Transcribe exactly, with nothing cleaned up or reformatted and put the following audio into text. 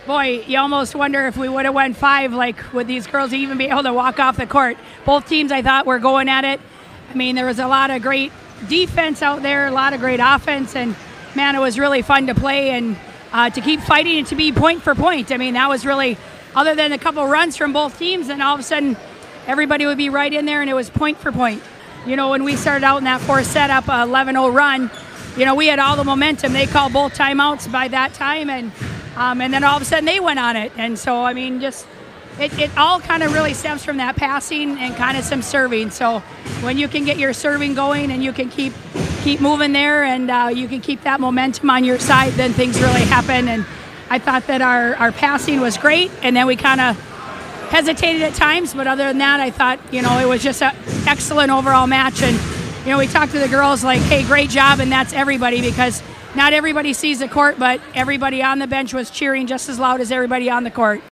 boy, you almost wonder if we would have went five, like, would these girls even be able to walk off the court? Both teams, I thought, were going at it. I mean, there was a lot of great defense out there, a lot of great offense, and, man, it was really fun to play and uh, to keep fighting and to be point for point. I mean, that was really, other than a couple runs from both teams, and all of a sudden everybody would be right in there, and it was point for point. You know, when we started out in that fourth set up, a eleven oh run, you know, we had all the momentum. They called both timeouts by that time, and um, and then all of a sudden they went on it. And so, I mean, just it, it all kind of really stems from that passing and kind of some serving. So when you can get your serving going and you can keep keep moving there and uh, you can keep that momentum on your side, then things really happen. And I thought that our, our passing was great, and then we kind of hesitated at times, but other than that, I thought, you know, it was just an excellent overall match. And, you know, we talked to the girls like, hey, great job, and that's everybody, because not everybody sees the court, but everybody on the bench was cheering just as loud as everybody on the court.